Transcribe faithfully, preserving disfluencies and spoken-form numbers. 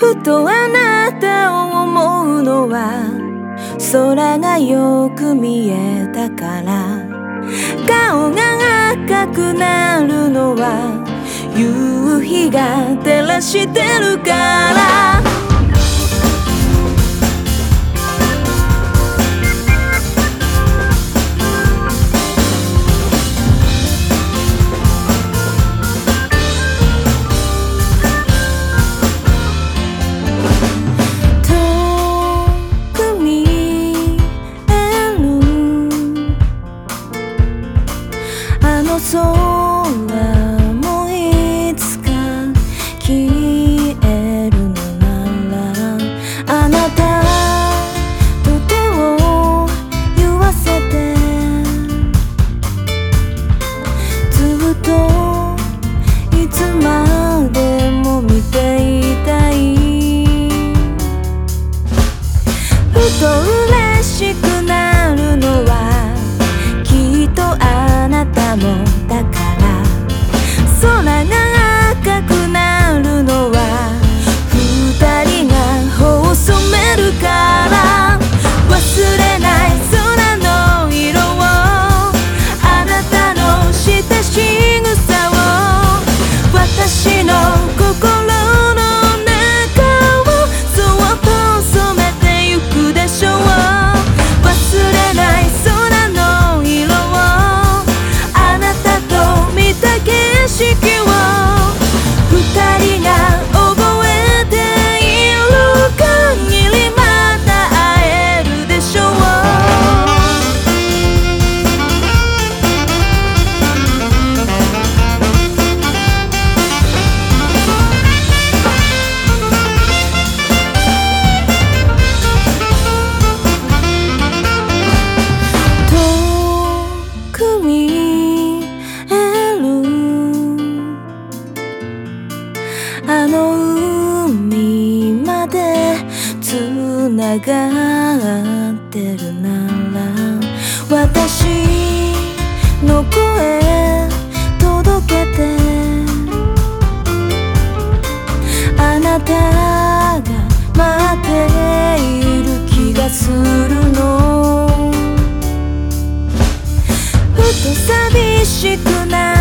ふとあなたを思うのは空がよく見えたから、顔が赤くなるのは夕日が照らしてるから。空もいつか消えるのなら、あなたと手を言わせてずっといつまでも見ていたい。ふと嬉しくなるのはきっとあなたもだから、空が赤くなるのは二人が頬を染めるから。忘れない空の色を、あなたのした仕草を、私の心の中をそっと染めてゆくでしょう。忘れない空の色を、景色を二人が覚えている限りまた会えるでしょう。遠く見えるあの海までつながってるなら、私の声届けて、あなたが待っている気がするの。ふと寂しくなる